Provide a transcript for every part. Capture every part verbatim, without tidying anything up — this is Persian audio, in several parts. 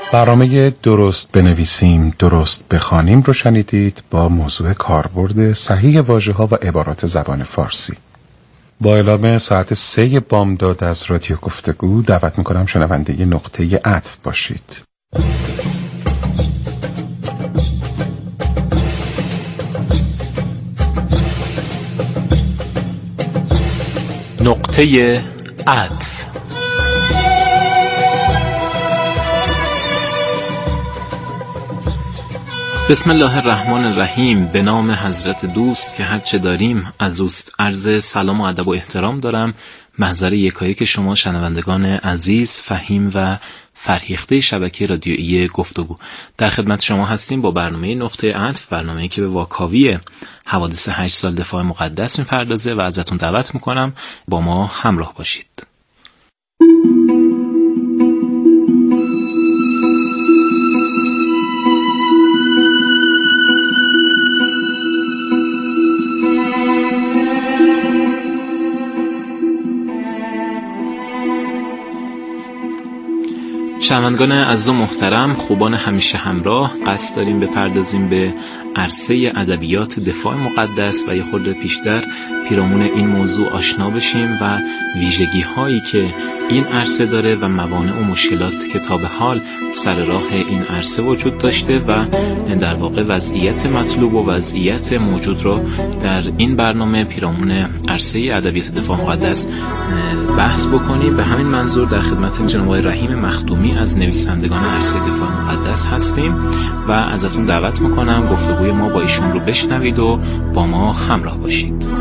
برنامه درست بنویسیم درست بخوانیم رو شنیدید با موضوع کاربرد صحیح واژه‌ها و عبارات زبان فارسی. با اعلام ساعت سه بامداد از رادیو گفتگو دعوت میکنم شنونده نقطه عطف باشید. نقطه عطف. بسم الله الرحمن الرحیم. به نام حضرت دوست که هرچه داریم از اوست. عرض سلام و ادب و احترام دارم محضر یکایک شما شنوندگان عزیز، فهیم و فرهیخته شبکه رادیویی گفتگو. در خدمت شما هستیم با برنامه نقطه عطف، برنامه‌ای که به واکاوی حوادث هشت سال دفاع مقدس میپردازه و ازتون دعوت میکنم با ما همراه باشید. شنوندگان عزیز و محترم، خوبان همیشه همراه، قصد داریم بپردازیم به عرصه ادبیات دفاع مقدس و یه خورده پیشتر پیرامون این موضوع آشنا بشیم و ویژگی هایی که این عرصه داره و موانع و مشکلاتی که تا به حال سر راه این عرصه وجود داشته و در واقع وضعیت مطلوب و وضعیت موجود رو در این برنامه پیرامون عرصه ادبیات دفاع مقدس بحث بکنیم. به همین منظور در خدمت جناب رحیم مخدومی از نویسندگان عرصه دفاع مقدس هستیم و ازتون دعوت میکنم گفتگوی ما با ایشون رو بشنوید و با ما همراه باشید.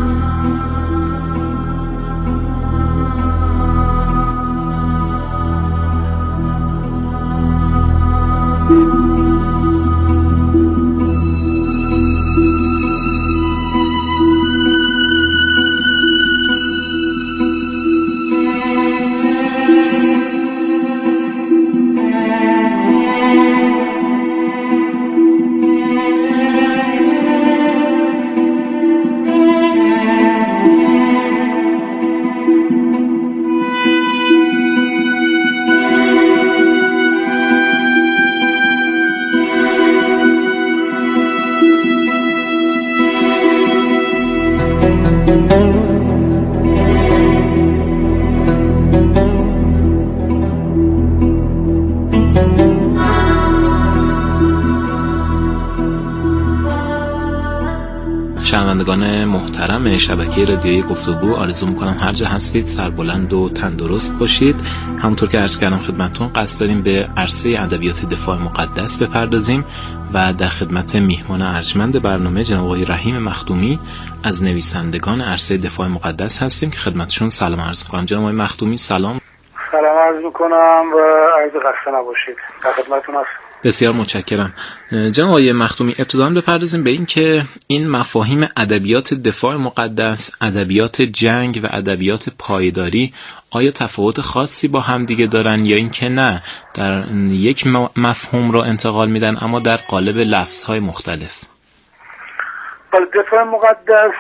شنوندگان محترم شبکه رادیویی گفتگو، آرزو میکنم هر جا هستید سربلند و تندرست باشید. همونطور که عرض کردم خدمتتون، قصد داریم به عرصه ادبیات دفاع مقدس بپردازیم و در خدمت میهمان ارجمند برنامه جناب آقای رحیم مخدومی از نویسندگان عرصه دفاع مقدس هستیم که خدمتشون سلام عرض میکنم. جناب آقای مخدومی سلام. سلام عرض میکنم و عرض خسته نباشید. در خدمتتون هستم. بسیار متشکرم. جناب آقای مخدومی، ابتداً بپردازیم به این که این مفاهیم ادبیات دفاع مقدس، ادبیات جنگ و ادبیات پایداری آیا تفاوت خاصی با هم دیگه دارن یا اینکه نه در یک مفهوم را انتقال میدن اما در قالب لفظهای مختلف؟ دفاع مقدس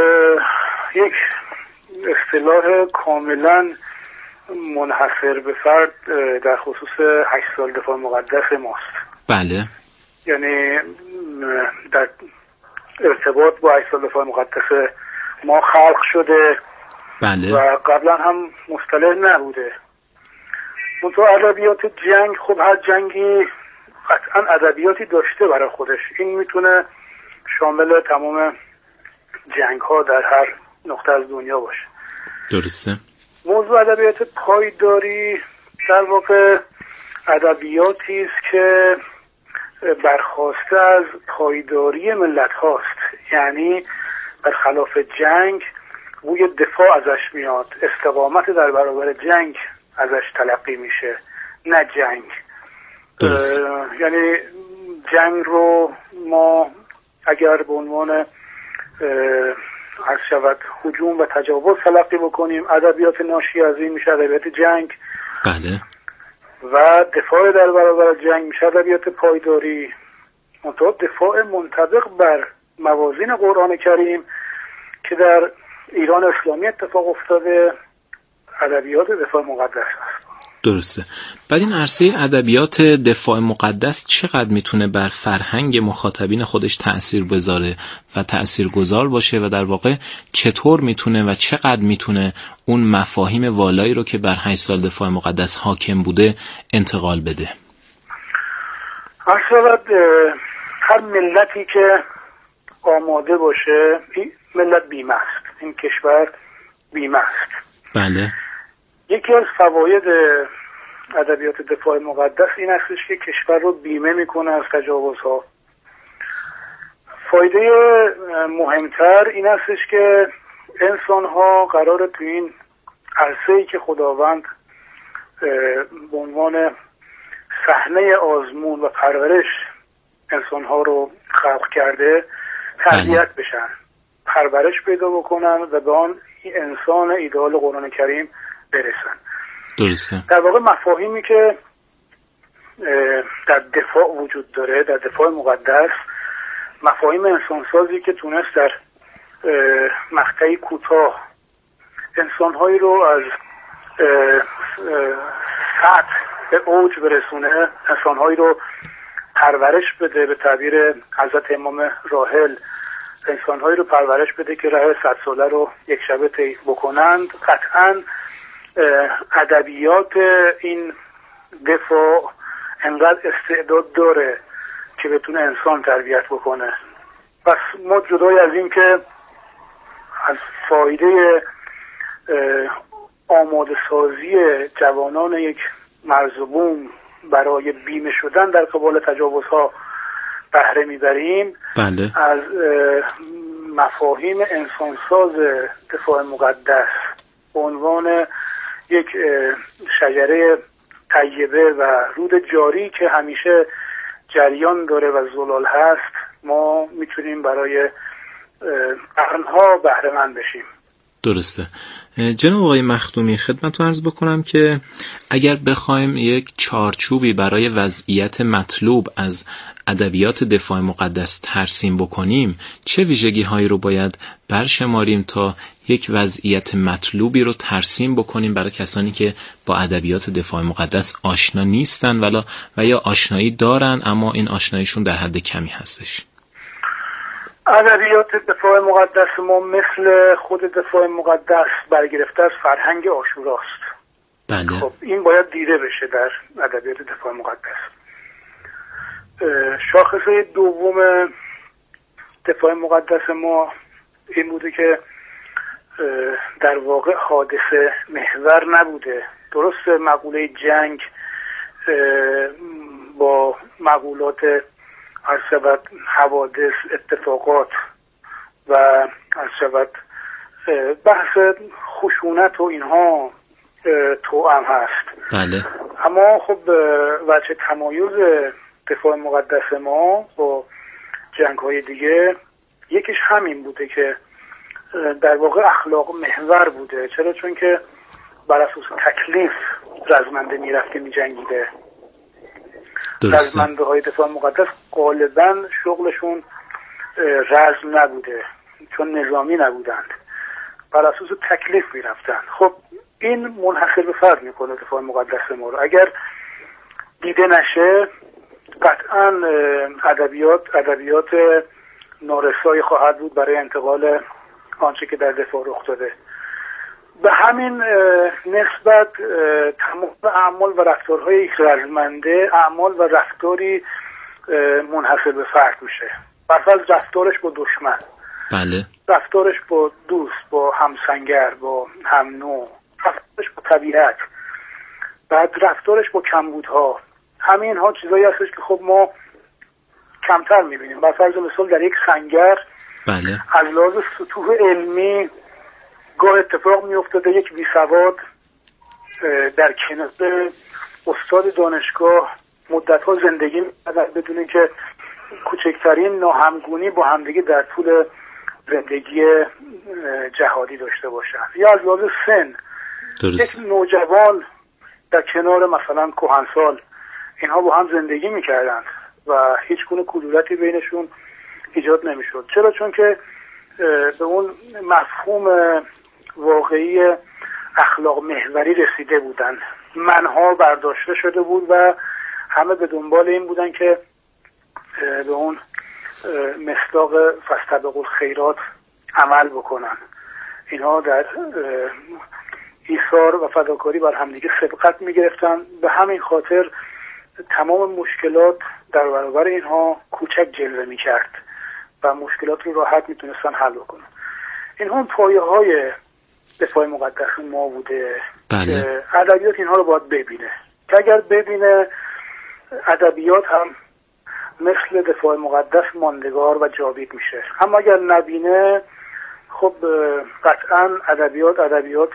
یک اصطلاح کاملاً منحصر به فرد در خصوص هشت سال دفاع مقدس ماست. بله. یعنی در ارتباط با هشت سال دفاع مقدس ما خلق شده. بله. و قبلا هم مصطلح نبوده. منتها ادبیات جنگ، خب هر جنگی قطعا ادبیاتی داشته برای خودش. این میتونه شامل تمام جنگ ها در هر نقطه از دنیا باشه. درسته. موضوع ادبیات پایداری در واقع ادبیاتی است که برخواسته از پایداری ملت هاست. یعنی برخلاف جنگ بوی دفاع ازش میاد، استقامت در برابر جنگ ازش تلقی میشه، نه جنگ. یعنی جنگ رو ما اگر به عنوان عرض شود هجوم و تجاوز تلقی بکنیم، ادبیات ناشی از این میشه ادبیات جنگ. بله. و دفاع در برابر جنگ میشه ادبیات پایداری. منتها دفاع منطبق بر موازین قرآن کریم که در ایران اسلامی اتفاق افتاده ادبیات دفاع مقدس است. درسته. بعد این عرصه ادبیات دفاع مقدس چقدر میتونه بر فرهنگ مخاطبین خودش تأثیر بذاره و تأثیرگذار باشه و در واقع چطور میتونه و چقدر میتونه اون مفاهیم والایی رو که بر هشت سال دفاع مقدس حاکم بوده انتقال بده؟ اصلا هر ملتی که آماده باشه، این ملت بیمه است، این کشور بیمه است. بله. یکی از فواید ادبیات دفاع مقدس این هستش که کشور رو بیمه میکنه از تجاوزها. فایده مهمتر این هستش که انسان ها قراره تو این عرصه‌ای که خداوند به عنوان صحنه آزمون و پرورش انسان ها رو خلق کرده تربیت بشن، پرورش پیدا بکنن و به آن انسان ایدئال قرآن کریم برسن. درسته. در واقع مفاهیمی که در دفاع وجود داره، در دفاع مقدس، مفاهیم انسانسازی که تونست در مقطعی کوتاه انسانهایی رو از سطح به اوج برسونه، انسانهایی رو پرورش بده، به تعبیر حضرت امام راحل انسانهایی رو پرورش بده که راه صد ساله رو یک شبه طی بکنند. قطعاً ادبیات این دفاع انقدر استعداد داره که بتونه انسان تربیت بکنه. پس ما جدای از این که از فایده آماده سازی جوانان یک مرز و بوم برای بیمه شدن در قبال تجاوزها بهره میبریم، بله. از مفاهیم انسانساز دفاع مقدس به عنوان یک شجره طیبه و رود جاری که همیشه جریان داره و زلال هست، ما میتونیم برای قرنها بهره مند بشیم. درسته. جناب آقای مخدومی، خدمتتون عرض بکنم که اگر بخوایم یک چارچوبی برای وضعیت مطلوب از ادبیات دفاع مقدس ترسیم بکنیم، چه ویژگی هایی رو باید برشماریم تا یک وضعیت مطلوبی رو ترسیم بکنیم برای کسانی که با ادبیات دفاع مقدس آشنا نیستن ولا و یا آشنایی دارن اما این آشناییشون در حد کمی هستش؟ ادبیات دفاع مقدس ما مثل خود دفاع مقدس برگرفته از فرهنگ عاشوراست. بله. خب این باید دیده بشه در ادبیات دفاع مقدس. شاخصه دوم دفاع مقدس ما این بوده که در واقع حادثه محور نبوده. درست مقوله جنگ با مقولات از شود حوادث، اتفاقات و از شود بحث خشونت و اینها توأم هست. بله. اما خب وجه تمایز دفاع مقدس ما با جنگ های دیگه یکیش همین بوده که در واقع اخلاق محور بوده. چرا؟ چون که بر اساس تکلیف رزمنده میرفته میجنگیده. رزمنده های دفاع مقدس غالبا شغلشون رزم نبوده چون نظامی نبودند، بر اساس تکلیف میرفتن. خب این منحصر به فرد میکنه دفاع مقدس ما رو. اگر دیده نشه قطعا ادبیات ادبیات نارسایی خواهد بود برای انتقال آنچه که در دفاع رخ داده. به همین نسبت تمام اعمال و رفتارهای یک رزمنده اعمال و رفتاری منحصر به فرد میشه. مثلا رفتارش با دشمن، بله، رفتارش با دوست، با همسنگر، با هم نوع، رفتارش با طبیعت، بعد رفتارش با کمبودها. همین ها چیزایی هستش که خب ما کمتر میبینیم. بر فرض مثال در یک سنگر، بله، از لحاظ سطوح علمی گاه اتفاق میافتاده یک بیسواد در کنار استاد دانشگاه مدت‌ها زندگی می‌کردن بدون اینکه کوچکترین ناهمگونی با همدیگه در طول زندگی جهادی داشته باشن. یا از لحاظ سن، درست، یک نوجوان در کنار مثلا کهنسال، اینها با هم زندگی می‌کردن و هیچ گونه کدورتی بینشون ایجاد نمی‌شد. چرا؟ چون که به اون مفهوم واقعی اخلاق محوری رسیده بودن، منها برداشته شده بود و همه به دنبال این بودن که به اون مصداق فاستبقوا الخیرات عمل بکنن. اینها در ایثار و فداکاری بر همدیگه سبقت میگرفتن. به همین خاطر تمام مشکلات در برابر اینها کوچک جلوه میکرد و مشکلات رو راحت میتونستن حل بکنن. اینها پایه های دفاع مقدس ما بوده. بله. ادبیات اینها رو باید ببینه که اگر ببینه ادبیات هم مثل دفاع مقدس ماندگار و جاوید میشه. اما اگر نبینه خب قطعا ادبیات ادبیات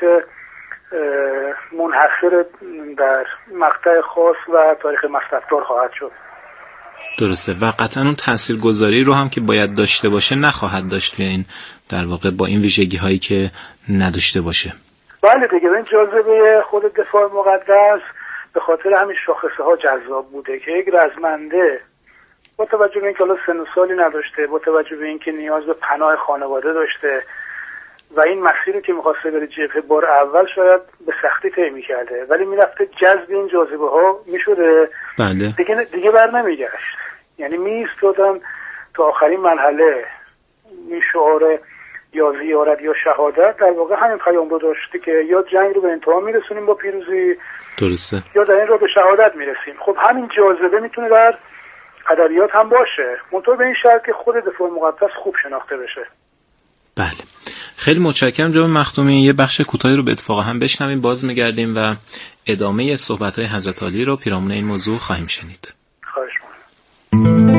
منحصر در مقطع خاص و تاریخ مصرفدار خواهد شد. درسته و قطعا اون تاثیرگذاری رو هم که باید داشته باشه نخواهد داشت، این در واقع با این ویژگی هایی که نداشته باشه. بله دیگه، این جاذبه خود دفاع مقدس به خاطر همین شاخصه ها جذاب بوده که یک رزمنده با توجه به اینکه حالا سن و سالی نداشته، با توجه به اینکه نیاز به پناه خانواده داشته و این مسیری که می‌خواسته بره جبهه بار اول شاید به سختی طی می‌کرده، ولی می‌رفته جذب این جاذبه ها می‌شده. بله. دیگه دیگه بر نمیگشت، یعنی می‌ایستادن تا آخرین مرحله. این شعار یا زیارت یا شهادت در واقع همین پیام رو داشته که یا جنگ رو به انتها میرسونیم با پیروزی، درسته، یا در این رو به شهادت میرسیم. خب همین جاذبه میتونه در ادبیات هم باشه، منطور به این شرط که خود دفاع مقدس خوب شناخته بشه. بله، خیلی متشکرم جناب مخدومی. یه بخش کوتاهی رو به اتفاق هم بشنویم، باز میگردیم و ادامه صحبت‌های حضرت عالی رو پیرامون این موضوع خواهیم شنید. خواهش می‌کنم.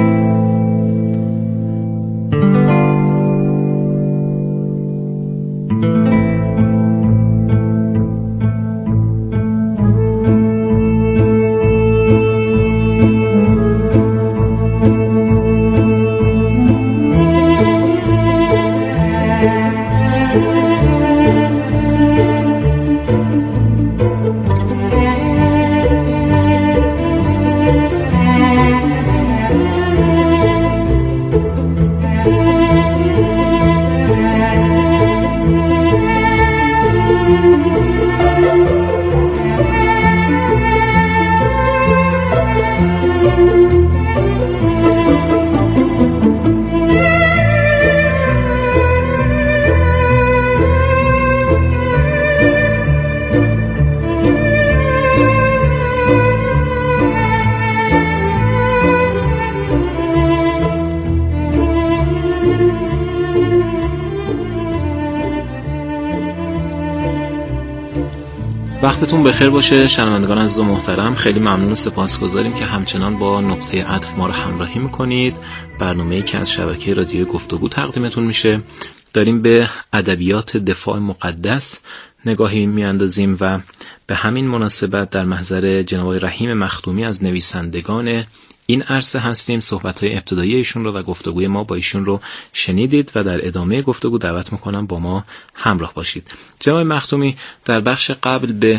وقتتون بخیر باشه شنوندگان عزیز و محترم. خیلی ممنون و سپاسگزاریم که همچنان با نقطه عطف ما رو همراهی میکنید. برنامه‌ای که از شبکه رادیو گفتگو تقدیمتون میشه. داریم به ادبیات دفاع مقدس نگاهی میاندازیم و به همین مناسبت در محضر جناب رحیم مخدومی از نویسندگان این عرصه هستیم. صحبت‌های ابتدایی ایشون رو و گفتگوی ما با ایشون رو شنیدید و در ادامه گفتگو دعوت میکنم با ما همراه باشید. جناب مخدومی، در بخش قبل به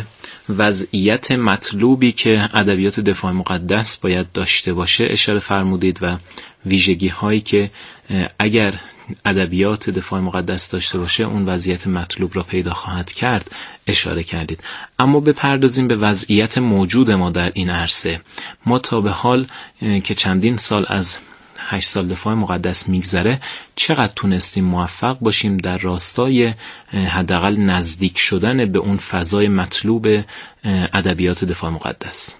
وضعیت مطلوبی که ادبیات دفاع مقدس باید داشته باشه اشاره فرمودید و ویژگی هایی که اگر ادبیات دفاع مقدس داشته باشه اون وضعیت مطلوب را پیدا خواهد کرد اشاره کردید. اما بپردازیم به وضعیت موجود ما در این عرصه. ما تا به حال که چندین سال از هشت سال دفاع مقدس میگذره چقدر تونستیم موفق باشیم در راستای حداقل نزدیک شدن به اون فضای مطلوب ادبیات دفاع مقدس؟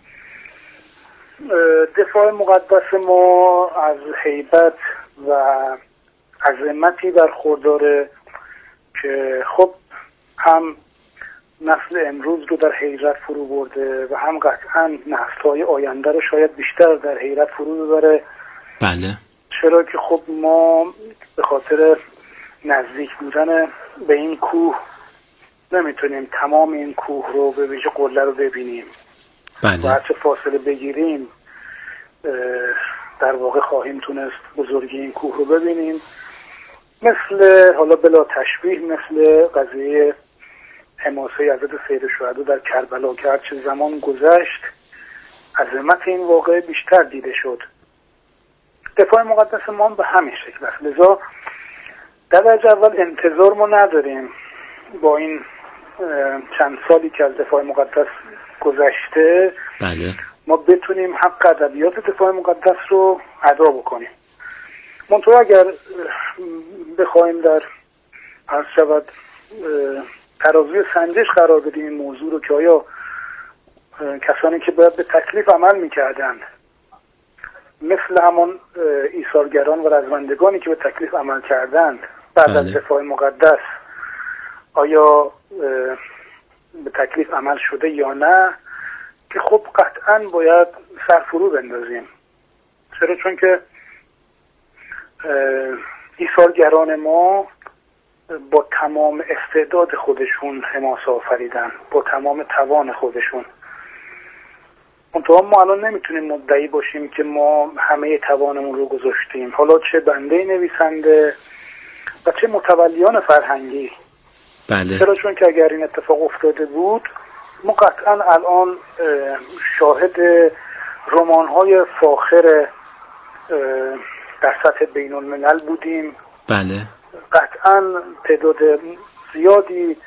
دفاع مقدس ما از هیبت و عظمتی برخورداره که خب هم نسل امروز رو در حیرت فرو برده و هم قطعا نسل‌های آینده رو شاید بیشتر در حیرت فرو ببره. بله. چرا که خب ما به خاطر نزدیک بودن به این کوه نمیتونیم تمام این کوه رو به ویژه قله رو ببینیم. بله. و هرچه فاصله بگیریم در واقع خواهیم تونست بزرگی این کوه رو ببینیم. مثل حالا بلا تشبیه مثل قضیه حماسه حضرت سید شهدا در کربلا که هرچه زمان گذشت عظمت این واقعه بیشتر دیده شد. دفاع مقدس ما به همین شکل است. لذا در درجه اول انتظار ما نداریم با این چند سالی که از دفاع مقدس گذشته بله ما بتونیم حق ادبیات دفاع مقدس رو ادا بکنیم. منطقه اگر بخوایم در عرض شود ترازوی سنجش قرار بدیم این موضوع رو که آیا کسانی که باید به تکلیف عمل میکردند مثل همون ایثارگران و رزمندگانی که به تکلیف عمل کردند بعد بله. از دفاع مقدس آیا به تکلیف عمل شده یا نه، که خب قطعا باید سرفرو بندازیم. چرا؟ چون که ایثارگران ما با تمام استعداد خودشون حماسه آفریدن، با تمام توان خودشون. منتها ما الان نمیتونیم مدعی باشیم که ما همه توانمون رو گذاشتیم، حالا چه بنده نویسنده و چه متولیان فرهنگی. بله. چرا؟ چون که اگر این اتفاق افتاده بود ما قطعا الان شاهد رمان‌های فاخر در سطح بین الملل بودیم. بله. قطعا تعداد زیادی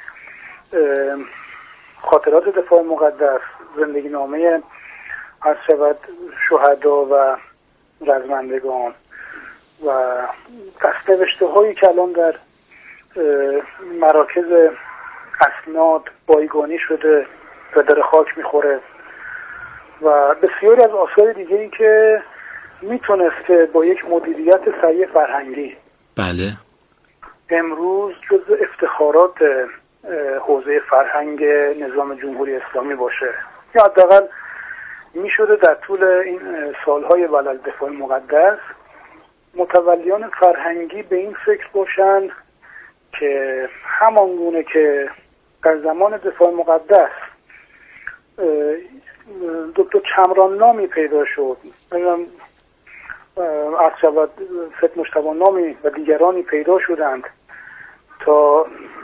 خاطرات دفاع مقدس، زندگی نامه از شود شهدا و رزمندگان و دست‌نوشته هایی که الان در مراکز اسناد بایگانی شده و در خاک میخوره و بسیاری از آثار دیگه‌ای که میتونسته با یک مدیریت سریع فرهنگی بله امروز جزء افتخارات حوزه فرهنگ نظام جمهوری اسلامی باشه، یا حداقل میشده در طول این سالهای ولل دفاع مقدس متولیان فرهنگی به این فکر باشن که همان گونه که در زمان دفاع مقدس دکتر چمران نامی پیدا شد، از شود ست مجتبی نامی و دیگرانی پیدا شدند تا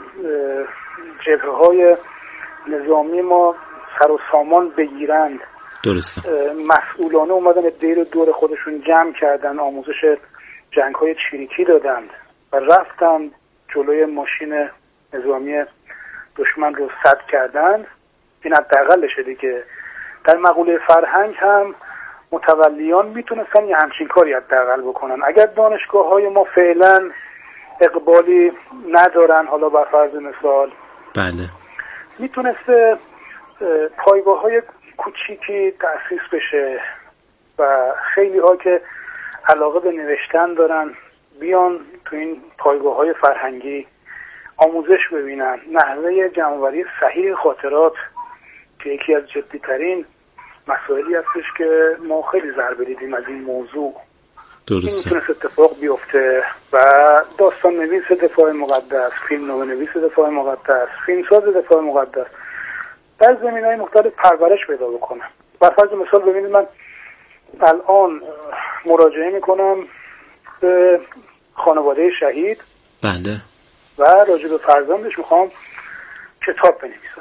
جبهه های نظامی ما سر و سامان بگیرند. درسته. مسئولانه اومدن دیر دور خودشون جمع کردن، آموزش جنگ های چریکی دادند و رفتن جلوی ماشین نظامی دشمن رو سد کردند. این حداقلشه دیگه. در مقوله فرهنگ هم متولیان میتونستن یه همچین کاری حداقل بکنن. اگر دانشگاه های ما فعلا اقبالی ندارن، حالا بر فرض مثال بله میتونسته پایگاه های کوچیکی تأسیس بشه و خیلی ها که علاقه به نوشتن دارن بیان تو این پایگاه های فرهنگی آموزش ببینن. نحوه جمع‌آوری صحیح خاطرات که یکی از جدی‌ترین مسائلی هستش که ما خیلی ضربه دیدیم از این موضوع. درسته. این میتونست اتفاق بیفته و داستان نویس دفاع مقدس، فیلم نو نویس دفاع مقدس، فیلمساز دفاع مقدس در زمینه‌های مختلف پرورش پیدا بکنه. بر فرض مثال ببینید من الان مراجعه میکنم به خانواده شهید بله و راجع به فرزندش میخوام کتاب بنویسم.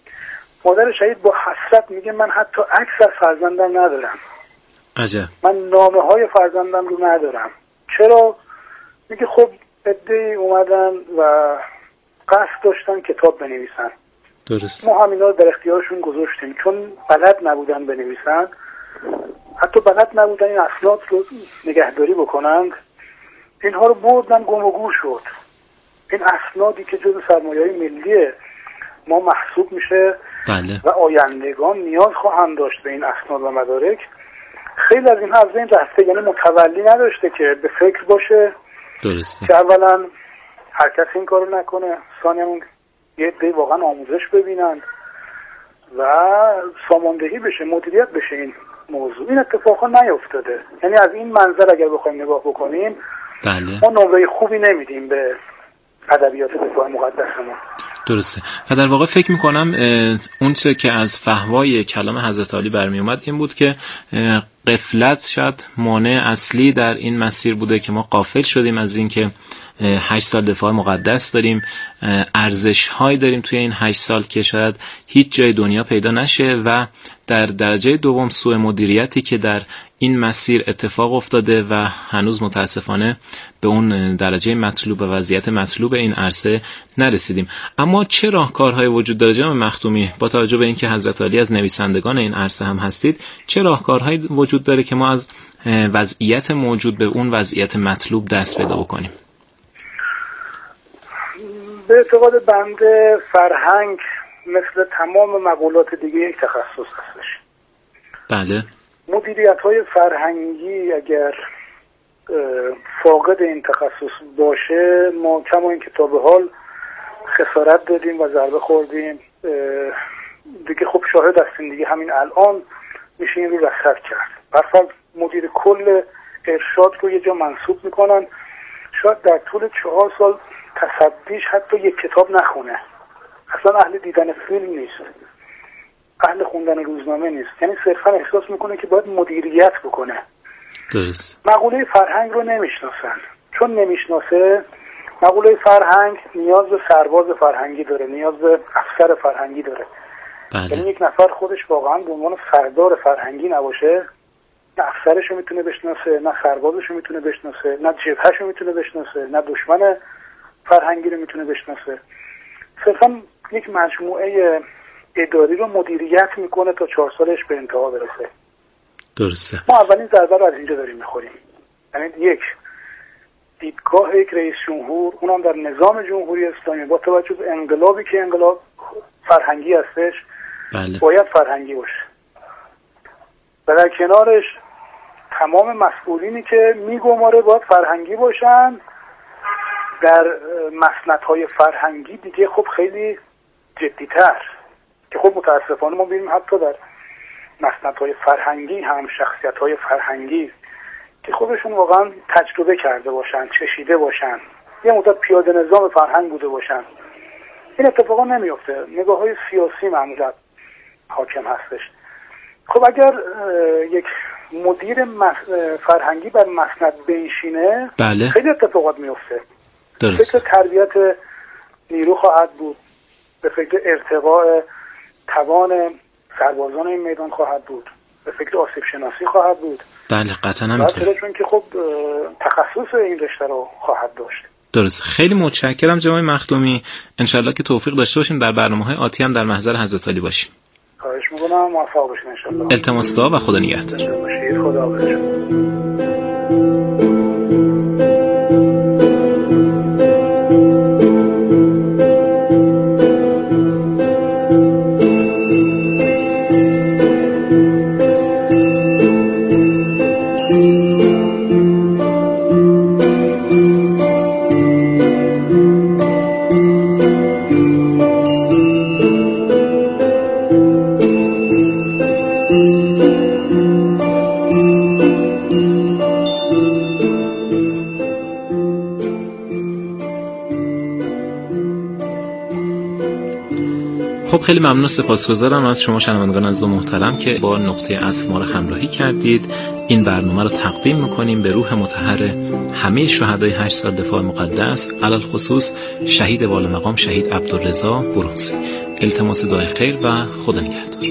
مادر شهید با حسرت میگه من حتی عکس از فرزندم ندارم. عجب. من نامه های فرزندم رو ندارم. چرا؟ میگه خب عده‌ای اومدن و قصد داشتن کتاب بنویسن. درست. ما همینا رو در اختیارشون گذاشتیم چون بلد نبودن بنویسن، حتی بلد نبودن این اسناد رو نگهداری بکنند. اینها رو بردن گم و گور شد. این اسنادی که جز سرمایه‌های ملی ما محسوب میشه بله. و آیندگان نیاز خواهند داشت به این اسناد و مدارک، خیلی از اینها از این رفته. یعنی متولی نداشته که به فکر باشه. درسته. که اولا هر کس این کارو نکنه، ثانیاً یه عده واقعا آموزش ببینند و ساماندهی بشه، مدیریت بشه این موضوع. این اتفاقا نیفتاده. یعنی از این منظر اگر بخوایم نگاه بکنیم بله. ما نمره خوبی نمیدیم به ادبیات دفاع مقدسمون. درسته. و در واقع فکر میکنم اون چه که از فحوای کلام حضرت علی برمی اومد این بود که غفلت شاید مانع اصلی در این مسیر بوده که ما غافل شدیم از این که هشت سال دفاع مقدس داریم، ارزش‌هایی داریم توی این هشت سال که شاید هیچ جای دنیا پیدا نشه و در درجه دوم سوء مدیریتی که در این مسیر اتفاق افتاده و هنوز متاسفانه به اون درجه مطلوب و وضعیت مطلوب این عرصه نرسیدیم. اما چه راهکارهایی وجود داره جناب مخدومی، با توجه به اینکه حضرت عالی از نویسندگان این عرصه هم هستید، چه راهکارهایی وجود داره که ما از وضعیت موجود به اون وضعیت مطلوب دست پیدا بکنیم؟ به اعتقاد بنده فرهنگ مثل تمام مقولات دیگه یک تخصص هستش. بله. مدیریت‌های فرهنگی اگر فاقد این تخصص باشه، ما کما این که تا به حال خسارت دادیم و ضربه خوردیم دیگه. خب شاهد هستیم دیگه، همین الان میشه این رو رصد کرد. برفرض مدیر کل ارشاد رو یه جا منصوب میکنن، شاید در طول چهار سال تصدیش حتی یک کتاب نخونه، اصلا اهل دیدن فیلم نیست، اهل خوندن روزنامه نیست، یعنی صرفا احساس میکنه که باید مدیریت بکنه. درست. مقوله فرهنگ رو نمیشناسن، چون نمیشناسه مقوله فرهنگ نیاز به سرباز فرهنگی داره، نیاز به افسر فرهنگی داره. بله. یعنی یک نفر خودش واقعا به عنوان سردار فرهنگی نباشه، نه افسرش رو میتونه بشناسه، نه سربازش رو میتونه بشناسه، نه جبهش رو میتونه بشناسه، نه دشمن فرهنگی رو میتونه بشناسه. صرفا یک مجموعه اداری رو مدیریت میکنه تا چهار سالش به انتها برسه. درسته. ما اولین ضربه رو از اینجا داریم میخوریم. یعنی یک دیدگاه یک رئیس جمهور، اونم در نظام جمهوری اسلامی، با توجه به انقلابی که انقلاب فرهنگی هستش، بله. باید فرهنگی باشه. و در کنارش تمام مسئولینی که میگماره باید فرهنگی باشن. در مسندهای فرهنگی دیگه خب خیلی جدی‌تر، که خب متاسفانه ما ببینیم حتی در مسندهای فرهنگی هم شخصیت‌های فرهنگی که خودشون واقعا تجربه کرده باشن، چشیده باشن، یه مدت پیاده نظام فرهنگ بوده باشن، این اتفاقا نمیفته. نگاه‌های سیاسی معمولا حاکم هستش. خب اگر یک مدیر فرهنگی بر مسند بنشینه، بله. خیلی اتفاقات میفته. درست. فکر تربیت نیرو خواهد بود، به فکر ارتقاء توان سربازان این میدان خواهد بود، به فکر آسیب شناسی خواهد بود. بله قطعا همینطوره، چون که خب تخصص این رشته رو خواهد داشت. درست. خیلی متشکرم جناب مخدومی. انشالله که توفیق داشته باشیم در برنامه‌های آتی هم در محضر حضرت علی باشیم. خواهش می‌کنم، موفق باشین انشالله. التماس دعا و خدا نگهدار. خدا حافظ. خیلی ممنون، سپاسگزارم از شما شنوندگان عزیز و محترم که با نقطه عطف ما رو همراهی کردید. این برنامه رو تقدیم میکنیم به روح مطهر همه شهدای هشت سال دفاع مقدس، علل خصوص شهید والامقام شهید عبدالرضا برونزی. التماس دعای خیر و خدا نگهدار.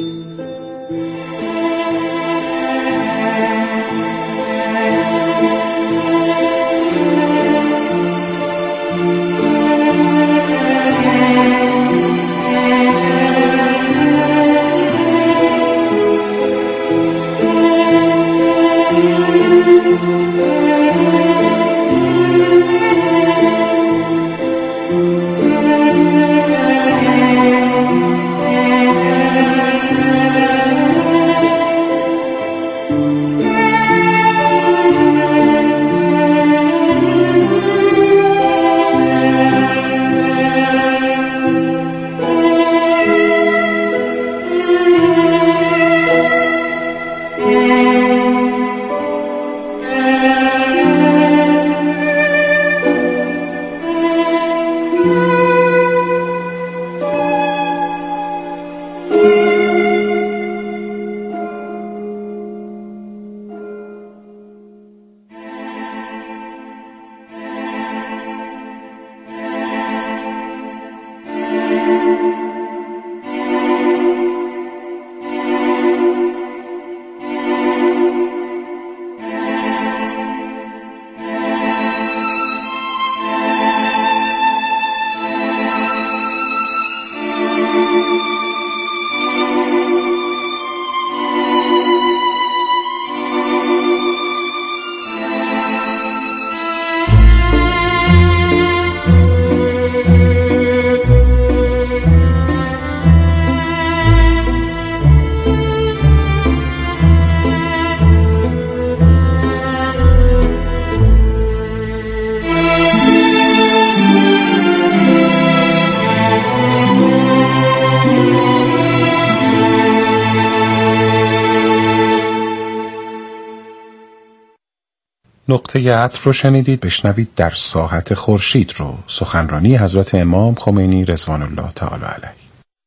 نقطه عطف رو شنیدید. بشنوید در ساحت خورشید رو، سخنرانی حضرت امام خمینی رضوان الله تعالی علیه.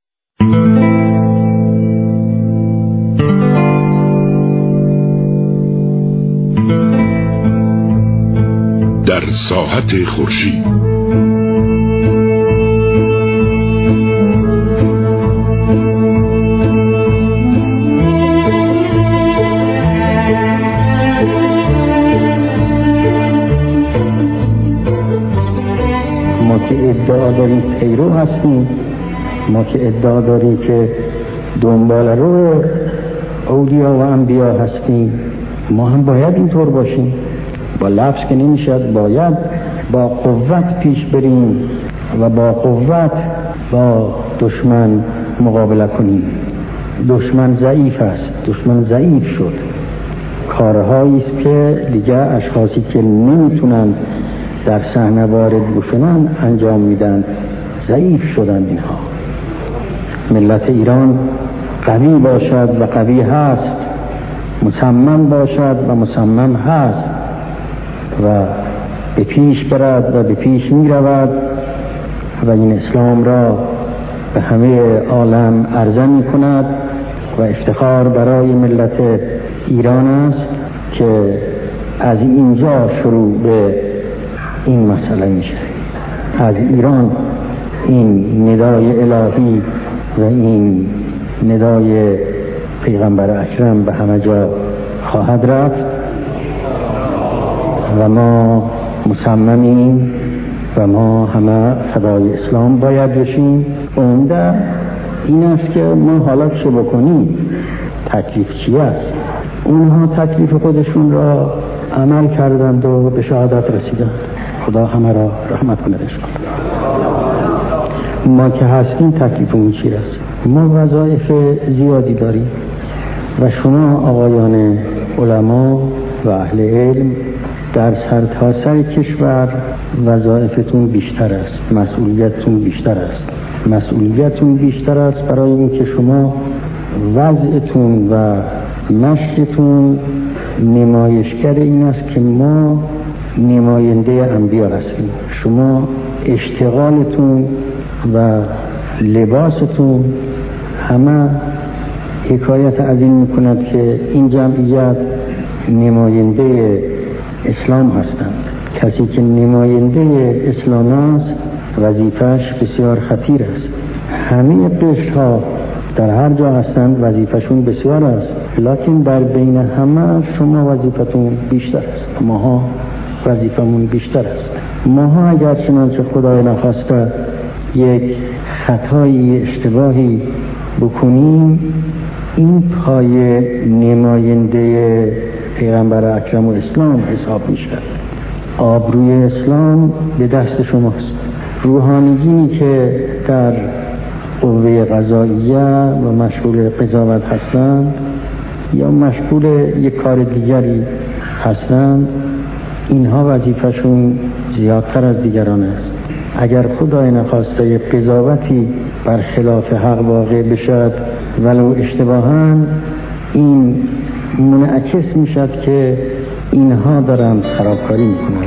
در ساحت خورشید. ما که ادعا داریم پیرو هستیم، ما که ادعا داریم که دنبال رو اولیا و انبیا هستیم، ما هم باید اینطور باشیم. با لفظ که نمیشد، باید با قوت پیش بریم و با قوت با دشمن مقابله کنیم. دشمن ضعیف است، دشمن ضعیف شد. کارهایی است که دیگه اشخاصی که نمیتونند در صحنه وارد بشن انجام میدن. ضعیف شدن اینها. ملت ایران قوی باشد و قوی هست، مصمم باشد و مصمم هست و به پیش برد و به پیش می رود و این اسلام را به همه عالم عرضه می کند و افتخار برای ملت ایران است که از اینجا شروع به این مسئله میشه. از ایران این ندای الهی و این ندای پیغمبر اکرم به همه جا خواهد رفت و ما مصممیم و ما همه فدای اسلام باید بشیم. عمده این است که ما حالا چه بکنیم، تکلیف چی است. اونها تکلیف خودشون را عمل کردند و به شهادت رسیدند. خدا همه را رحمت کنه. ما که هستیم تکلیفمون چی است؟ ما وظایف زیادی داریم و شما آقایان علما و اهل علم در سرتاسر کشور وظایفتون بیشتر است، مسئولیتتون بیشتر است. مسئولیتتون بیشتر است برای اینکه شما وضعتون و مشقتون نمایشگر این است که ما نماینده انبیا هستیم. شما اشتغالتون و لباستون همه حکایت از این میکند که این جمعیت نماینده اسلام هستند. کسی که نماینده اسلام است وظیفش بسیار خطیر است. همه قشرها در هر جا هستند وظیفشون بسیار است، لکن در بین همه شما وظیفتون بیشتر است. ماها وظیفمون بیشتر است. ماها اگر چنانچه خدای نخواسته یک خطای اشتباهی بکنیم، این پای نماینده پیغمبر اکرم و اسلام حساب می شود. آبروی اسلام به دست شماست. روحانیینی که در قوه قضاییه و مشغول قضاوت هستند یا مشغول یک کار دیگری هستند، اینها وظیفشون زیادتر از دیگران است. اگر خدای نخواسته یک قضاوتی بر خلاف حق واقع بشد ولو اشتباهاً، این منعکس می شد که اینها دارند خرابکاری می کنند.